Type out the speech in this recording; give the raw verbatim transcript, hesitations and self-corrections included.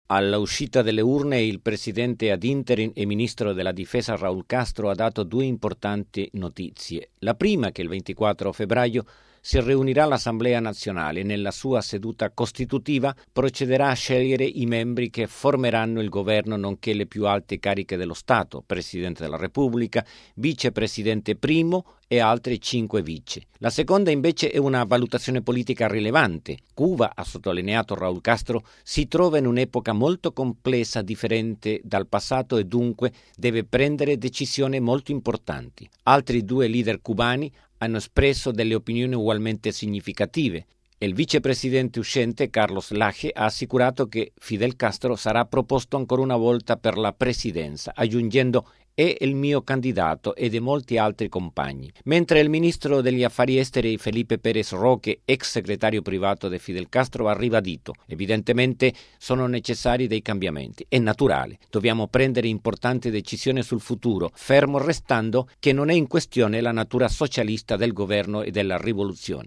Alla uscita delle urne il presidente ad interim e ministro della difesa Raúl Castro ha dato due importanti notizie. La prima che il ventiquattro febbraio si riunirà l'Assemblea nazionale e nella sua seduta costitutiva procederà a scegliere i membri che formeranno il governo nonché le più alte cariche dello Stato, Presidente della Repubblica, Vicepresidente primo e altri cinque vice. La seconda invece è una valutazione politica rilevante. Cuba, ha sottolineato Raúl Castro, si trova in un'epoca molto complessa, differente dal passato e dunque deve prendere decisioni molto importanti. Altri due leader cubani hanno espresso delle opinioni ugualmente significative. Il vicepresidente uscente Carlos Laje ha assicurato che Fidel Castro sarà proposto ancora una volta per la presidenza, aggiungendo «è il mio candidato» e di molti altri compagni. Mentre il ministro degli affari esteri Felipe Pérez Roque, ex segretario privato di Fidel Castro, ha ribadito «evidentemente sono necessari dei cambiamenti. È naturale, dobbiamo prendere importanti decisioni sul futuro, fermo restando che non è in questione la natura socialista del governo e della rivoluzione».